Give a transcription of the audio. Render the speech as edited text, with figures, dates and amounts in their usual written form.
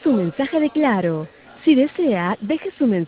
su mensaje de Claro. Si desea, deje su mensaje.